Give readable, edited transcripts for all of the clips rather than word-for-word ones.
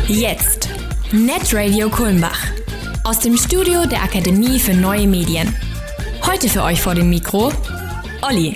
Jetzt Netradio Kulmbach aus dem Studio der Akademie für Neue Medien. Heute für euch vor dem Mikro Olli.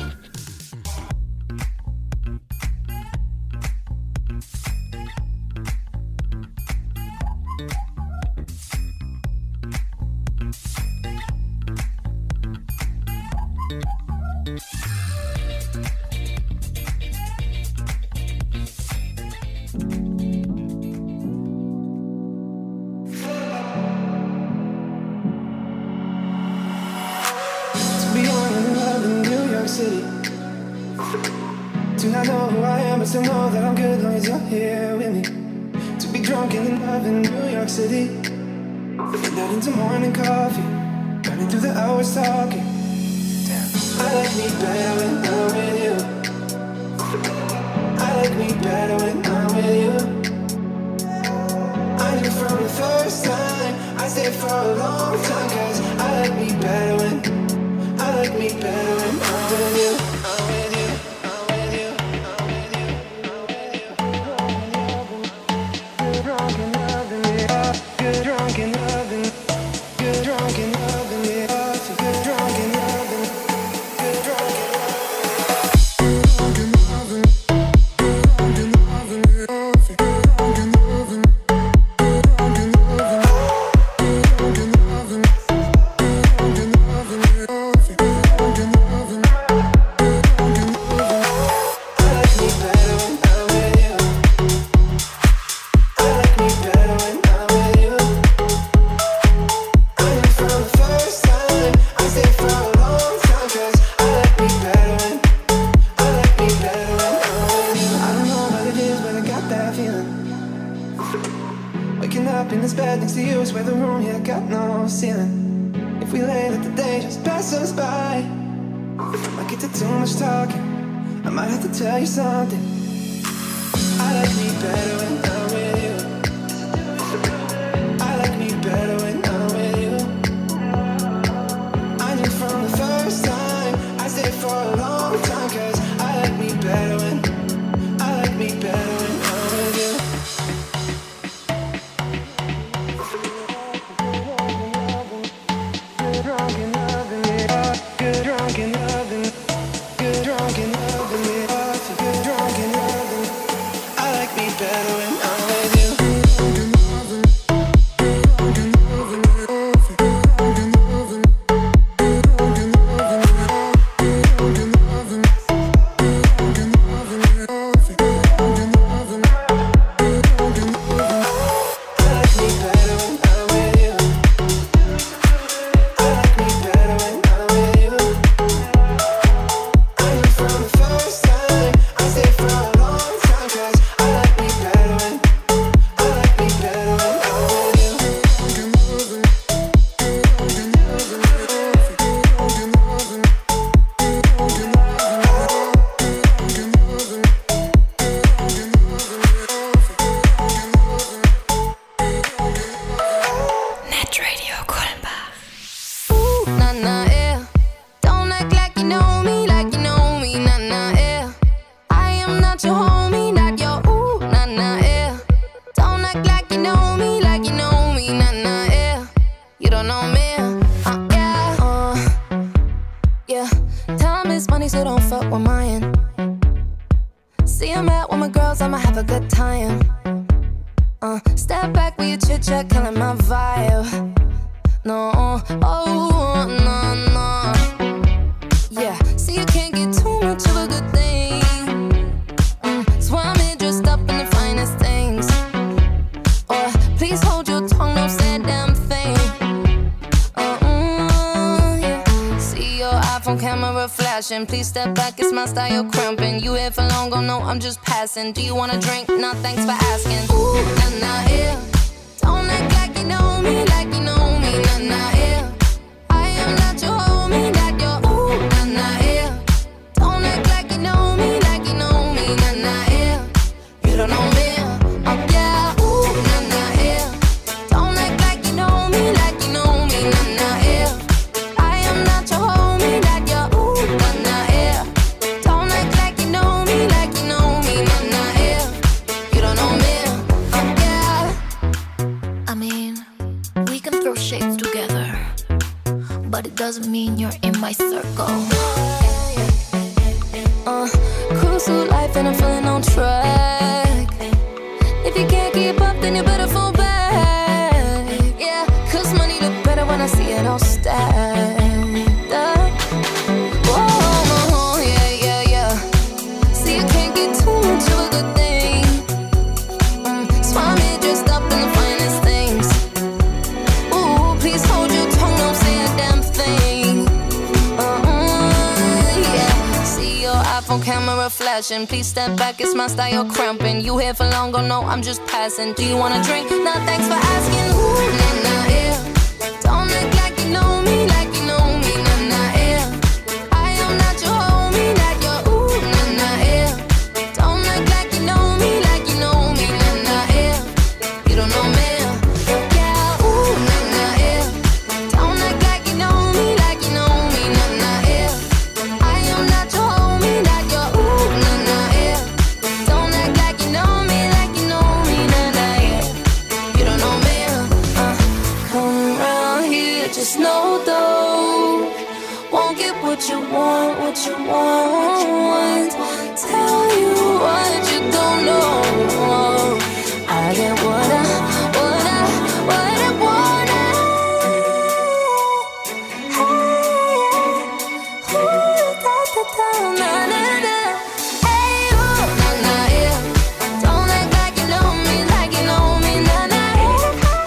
Please step back, it's my style cramping. You here for long, gon' know I'm just passing. Do you wanna drink? Nah, thanks for asking. Ooh, nah, nah, yeah. Don't act like you know me, nah, nah, yeah. I am not your homie, not your ooh, nah, nah, yeah. Don't act like you know me, nah, nah, yeah. You don't know me, oh yeah, ooh, nah, nah, yeah. Don't act like you know me, nah, nah, yeah. I am not your homie, not your ooh, nah, nah, yeah. Don't act like you know me, nah, nah, yeah. You don't know me, oh yeah. doesn't mean you're in my circle. Cruise through life and I'm feeling on track. If you can't keep up, then you better fall back. Yeah, cause money look better when I see it all stacked up. Whoa, yeah. See, you can't get too much of a good thing. So I'm here dressed up in the finest things. Ooh, please hold your tongue, don't say a damn thing. Yeah. See your iPhone camera flashing. Please step back, it's my style, you're cramping. You here for long, oh no, I'm just passing. Do you wanna drink? Nah, thanks for asking. Ooh, nah, yeah. Don't act like you know me, nah, yeah. I am not your homie, like your ooh, nah, yeah. Don't act like you know me, nah, yeah. You don't know me, yeah, ooh, nah, yeah. Don't act like you know me, nah, yeah. I am not your homie, like your ooh, nah, yeah. Don't act like you know me, nah, yeah. You don't know me, come around here, just know though, won't get what you want. Tell you what you don't know. I get what I wanna. Hey, nah, yeah. Don't act like you know me, nah, yeah.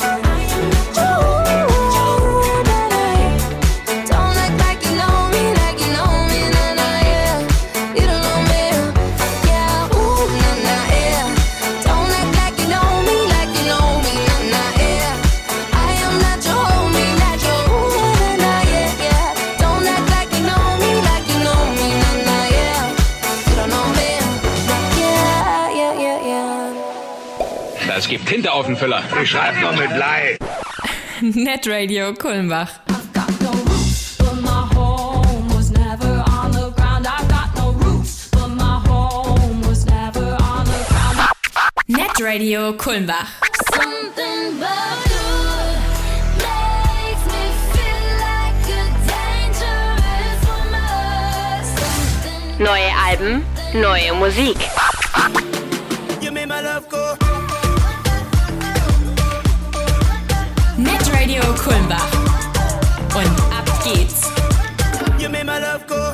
Don't act like you know me, nah, yeah. You don't know me, yeah, ooh, nah, yeah. Don't act like you know me, nah, yeah. I am not your homie, not your ooh, nah, yeah. Don't act like you know me, nah, yeah. You don't know me, yeah. Das gibt Tinte auf den Füller. Ich schreib noch mit Blei. Netradio Kulmbach. I've got no roots, but my home was never on the ground. I've got no roots, but my home was never on the ground. Netradio Kulmbach. Something about you makes me feel like a dangerous woman. Neue Alben, neue Musik. You made my love go. Netradio Kulmbach. Und ab geht's. You made my love go.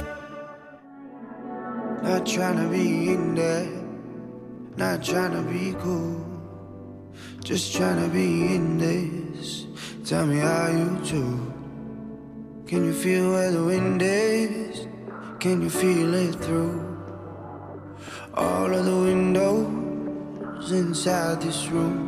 Not trying to be in there, not trying to be cool, just trying to be in this. Tell me how you do. Can you feel where the wind is? Can you feel it through all of the windows inside this room?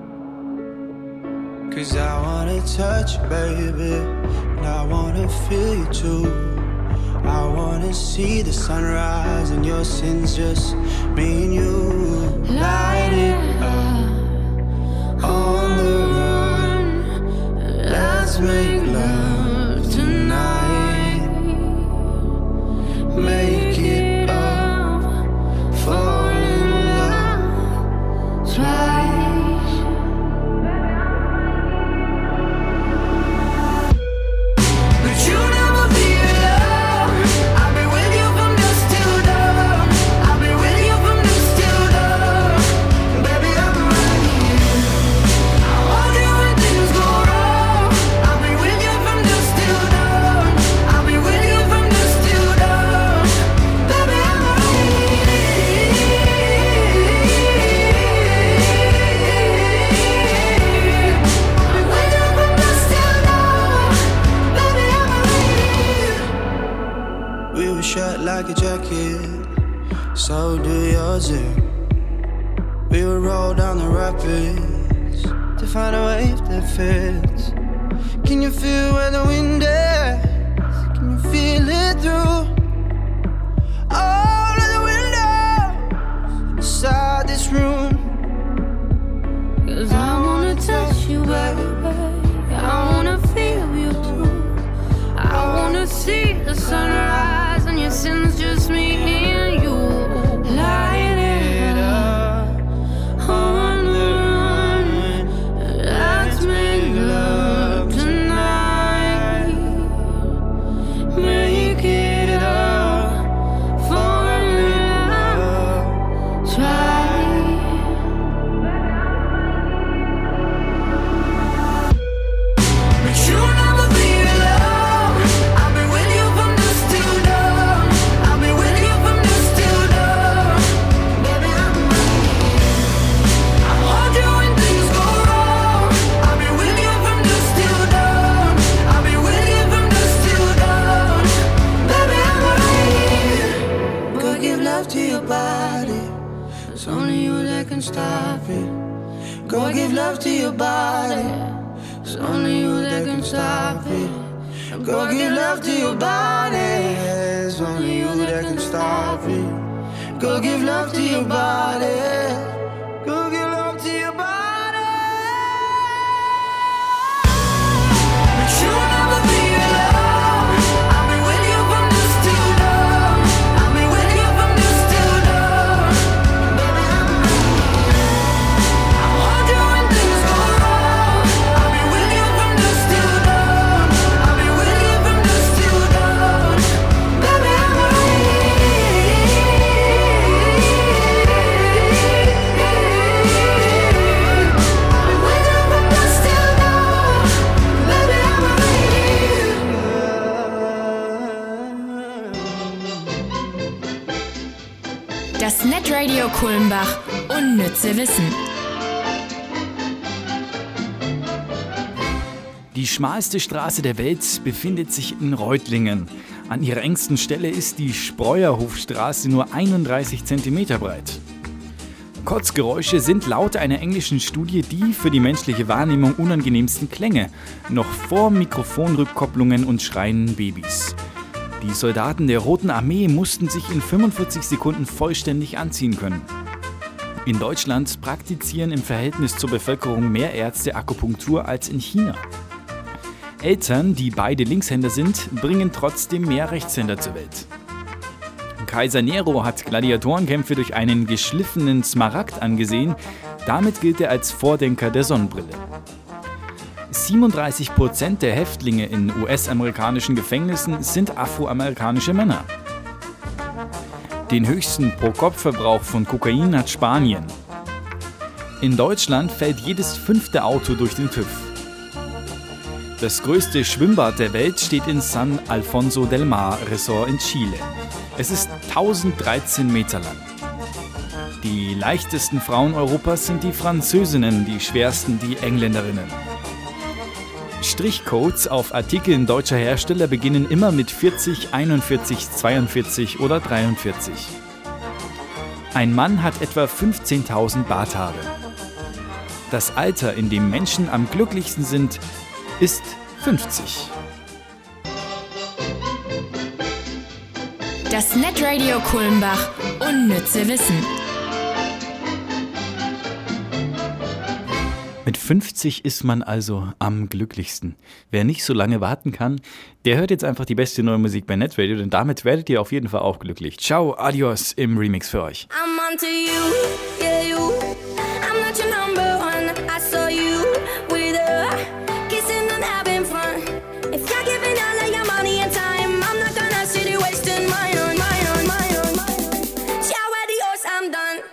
'Cause I wanna touch you, baby, and I wanna feel you too. I wanna see the sunrise and your sins, just me and you. Light it up on the run. Let's make love tonight. Make it up, fall in love twice. But you never be alone. I'll be with you from dusk till dawn. I'll be with you from dusk till dawn. Baby, I'm right here. I want you when things go wrong. I'll be with you from dusk till dawn. I'll be with you from dusk till dawn. Baby, I'm right here. I'll be with you from dusk till dawn. Baby, I'm right here. We were shut like a jacket, so do yours. We would roll down the rapids to find a wave that fits. Can you feel where the wind is? Can you feel it through all of the windows inside this room? 'Cause I wanna touch you, baby. I wanna feel you too. I wanna see the sunrise and your sins, just me and you. Light it up on the run. Let's make love tonight. It's only you that can stop it. Go give love to your body. It's only you that can stop it. Go give love to your body. It's only you that can stop it. Go give love to your body. Go give love to your body. But you'll never be alone. I'll be with you from dusk till dawn. I'll be with you from dusk till dawn. Baby, I'll hold you when things go wrong. I'll be with you from dusk till dawn. I'll be with you from dusk till dawn. Baby, I'm Das Netradio Kulmbach. Unnütze Wissen. Die schmalste Straße der Welt befindet sich in Reutlingen. An ihrer engsten Stelle ist die Spreuerhofstraße nur 31 cm breit. Kotzgeräusche sind laut einer englischen Studie die für die menschliche Wahrnehmung unangenehmsten Klänge, noch vor Mikrofonrückkopplungen und schreienden Babys. Die Soldaten der Roten Armee mussten sich in 45 Sekunden vollständig anziehen können. In Deutschland praktizieren im Verhältnis zur Bevölkerung mehr Ärzte Akupunktur als in China. Eltern, die beide Linkshänder sind, bringen trotzdem mehr Rechtshänder zur Welt. Kaiser Nero hat Gladiatorenkämpfe durch einen geschliffenen Smaragd angesehen. Damit gilt er als Vordenker der Sonnenbrille. 37% der Häftlinge in US-amerikanischen Gefängnissen sind afroamerikanische Männer. Den höchsten Pro-Kopf-Verbrauch von Kokain hat Spanien. In Deutschland fällt jedes 5. Auto durch den TÜV. Das größte Schwimmbad der Welt steht in San Alfonso del Mar Resort in Chile. Es ist 1013 Meter lang. Die leichtesten Frauen Europas sind die Französinnen, die schwersten die Engländerinnen. Strichcodes auf Artikeln deutscher Hersteller beginnen immer mit 40, 41, 42 oder 43. Ein Mann hat etwa 15.000 Barthaare. Das Alter, in dem Menschen am glücklichsten sind, ist 50. Das Netradio Kulmbach. Unnütze Wissen. Mit 50 ist man also am glücklichsten. Wer nicht so lange warten kann, der hört jetzt einfach die beste neue Musik bei Netradio, denn damit werdet ihr auf jeden Fall auch glücklich. Ciao, adios im Remix für euch. I'm onto you, yeah you. I'm not your number one. I saw you with her, kissing and having fun. If you're giving all of your money and time, I'm not gonna sit here wasting mine on mine on mine on mine. Ciao, adios, I'm done.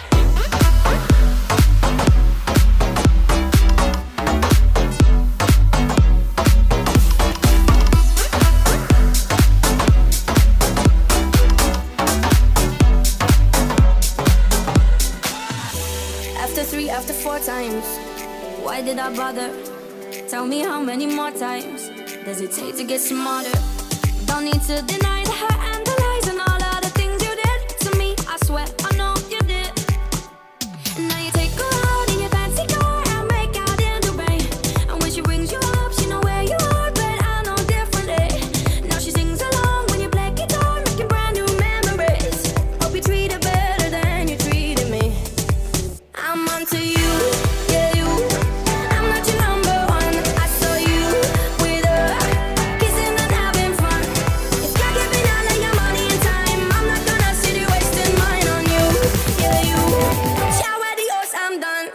After 4 times, why did I bother? Tell me how many more times does it take to get smarter? Don't need to deny the hurt and the lies and all of the things you did to me. I swear I know you did. And now you take her out in your fancy car and make out in the rain. And when she rings you up, she know where you are, but I know differently. Now she sings along when you play guitar, making brand new memories. Hope you treat her better than you treated me. I'm onto you, yeah you. I'm not your number one. I saw you with her, kissing and having fun. If you're giving all of your money and time, I'm not gonna sit here wasting mine on you, yeah you. Ciao, adios, I'm done.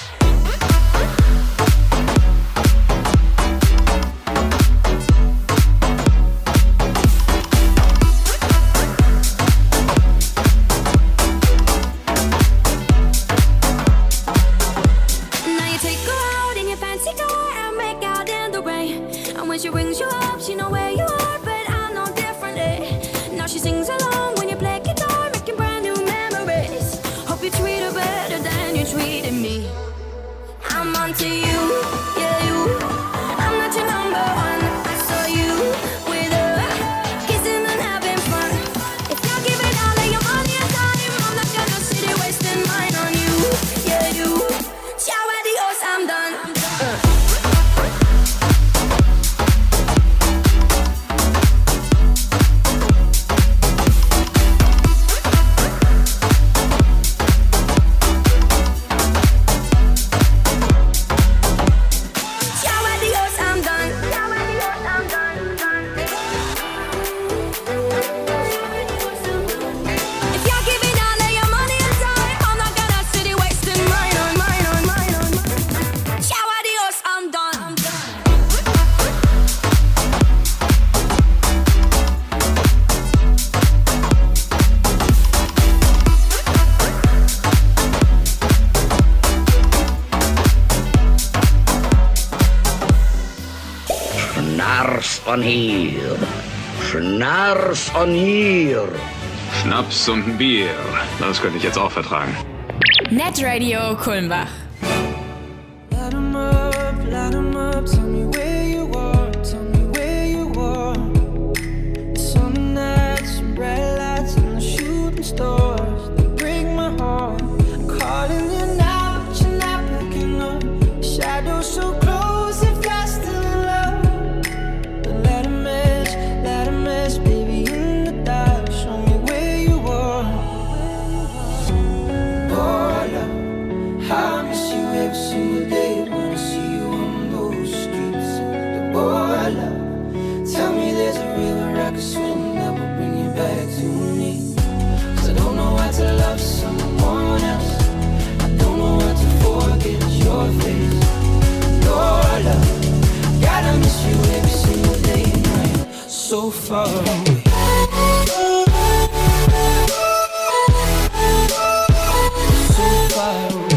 Now you take her out in your fancy car and make out in the rain. And when she rings you up, she know where you are, but I know differently. Now she sings along when you play guitar, making brand new memories. Hope you treat her better than you treated me. I'm onto you, yeah you. I'm not your number one. I saw you with her, kissing and having fun. If you're giving all of your money and time, I'm not gonna sit here wasting on hier. Schnaps on hier. Schnaps und ein Bier. Das könnte ich jetzt auch vertragen. Netradio Kulmbach. Light 'em up, tell me where you are, tell me where you are. Summer nights, some bright lights, and the shooting stars, they break my heart. I'm calling you now, but you're not picking up. Shadows so close, if you're still in love. But let 'em mess, baby, in the dark. Show me where you are. Oh, love, how I miss you every single day when I see you on those streets. Oh, love, tell me there's a river I could swim that will bring you back to me. 'Cause I don't know how to love someone else. I don't know how to forget your face. Oh, love, gotta miss you every single day and night. So far away. So far away.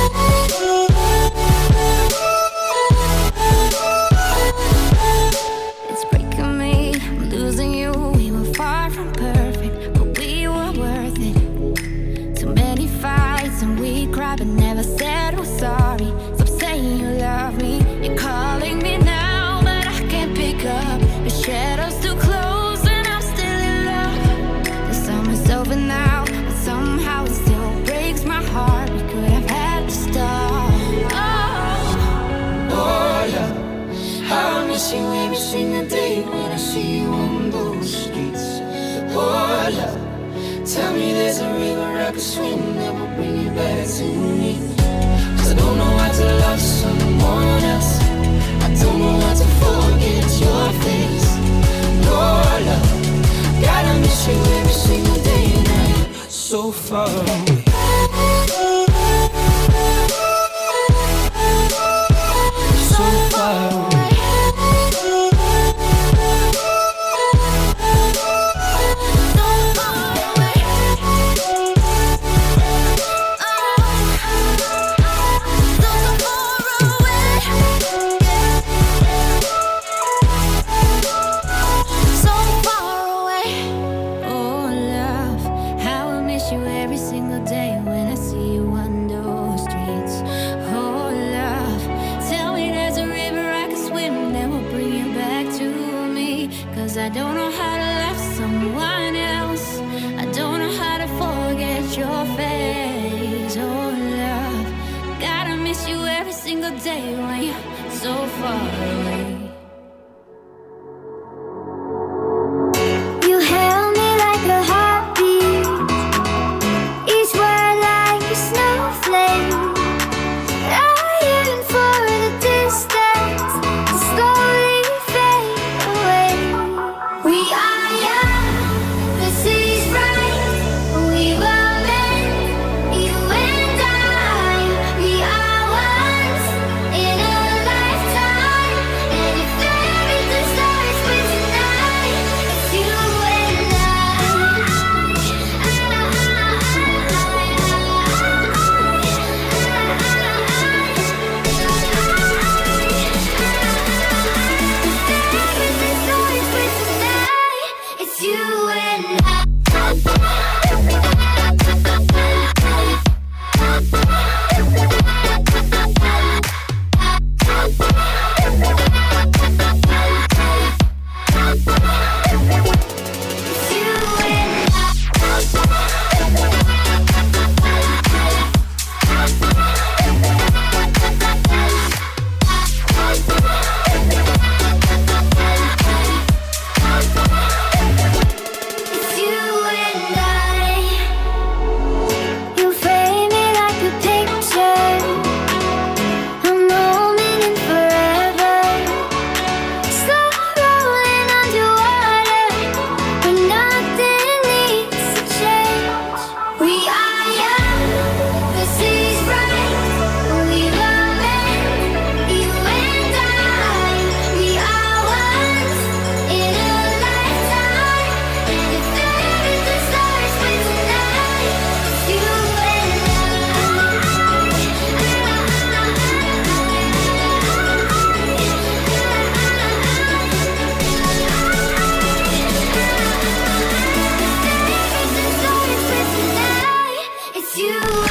It's breaking me, I'm losing you. We were far from perfect, but we were worth it. Too many fights and we cried, but never said we're sorry. Stop saying you love me. You're calling me now, but I can't pick up. The shadows too close and I'm still in love. The summer's over now, but somehow it still breaks my heart. We could have had to start. Oh, love, how I miss you every single day when I see you on those streets. Oh, love, tell me there's a river I could swim that will bring you back to me. 'Cause I don't know how to love someone else. I don't know how to forget your face. Oh, love, gotta miss you every single day and night. So far away. So far away. I don't know how to love someone else. I don't know how to forget your face. Oh, love, gotta miss you every single day when you're so far away. You held me like a heartbeat, each word like a snowflake, dying for the distance to slowly fade away. We are young, this is right. We were meant, you and I. We are once in a lifetime, and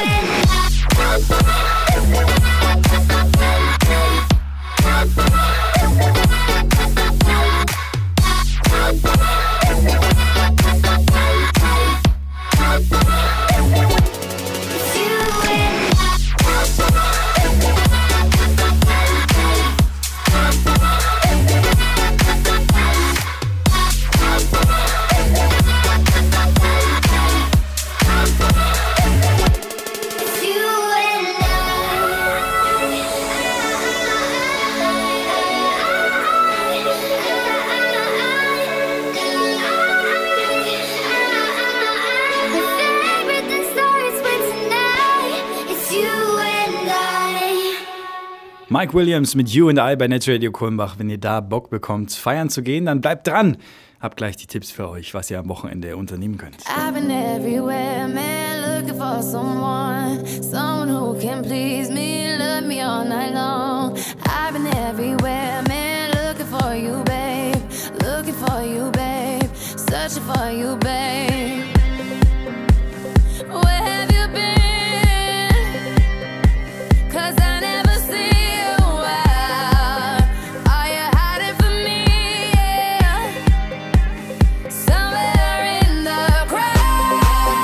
Mike Williams mit You and I bei Netradio Kulmbach. Wenn ihr da Bock bekommt, feiern zu gehen, dann bleibt dran. Hab gleich die Tipps für euch, was ihr am Wochenende unternehmen könnt. I've been everywhere, man, looking for someone who can please me, love me all night long. I've been everywhere, man, looking for you, babe, searching for you, babe. Where have you been? 'Cause I never see you out. Are you hiding from me? Yeah. Somewhere in the crowd.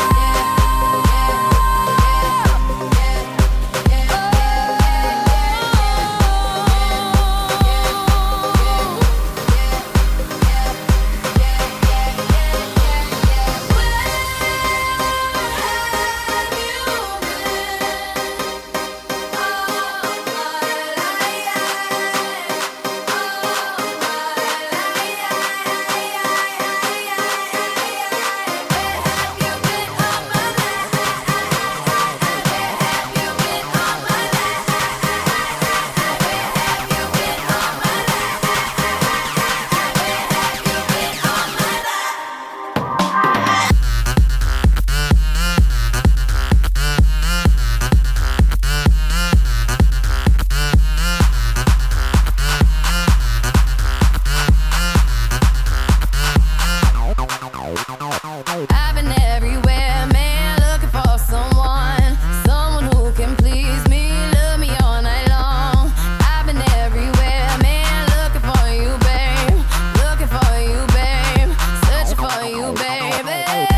I've been everywhere, man, looking for someone who can please me, love me all night long. I've been everywhere, man, looking for you, babe, searching for you, baby.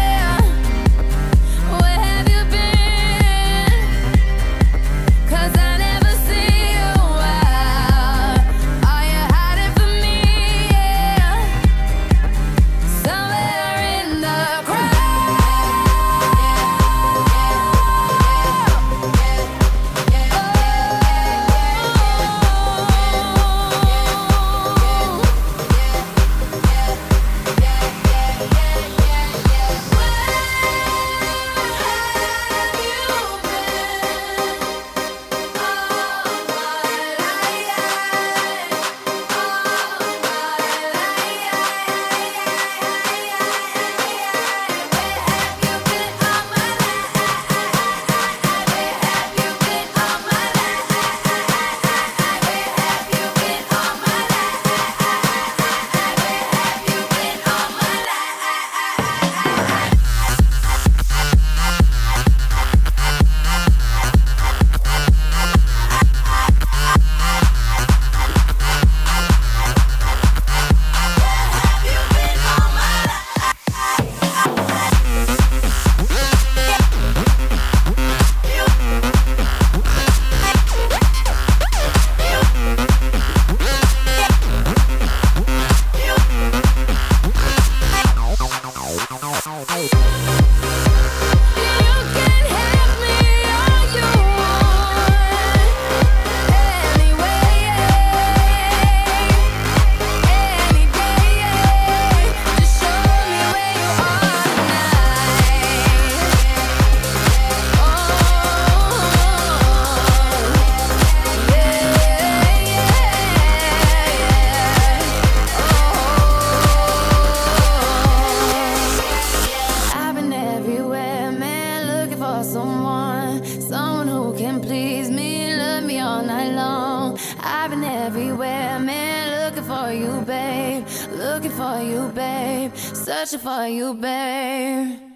Where have you been? 'Cause I never see you out. Are you hiding from me? Yeah. Somewhere in the crowd. Someone who can please me, love me all night long. I've been everywhere, man, looking for you, babe, searching for you, babe.